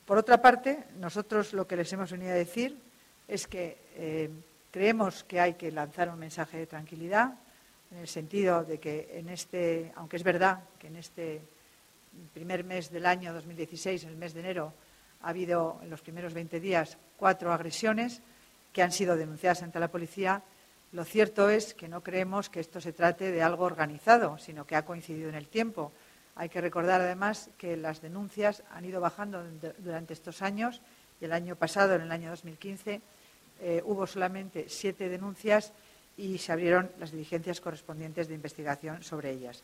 Por otra parte, nosotros lo que les hemos venido a decir es que creemos que hay que lanzar un mensaje de tranquilidad, en el sentido de que aunque es verdad que en este primer mes del año 2016, en el mes de enero, ha habido en los primeros 20 días 4 agresiones que han sido denunciadas ante la policía, lo cierto es que no creemos que esto se trate de algo organizado, sino que ha coincidido en el tiempo. Hay que recordar, además, que las denuncias han ido bajando durante estos años y el año pasado, en el año 2015, hubo solamente 7 denuncias y se abrieron las diligencias correspondientes de investigación sobre ellas.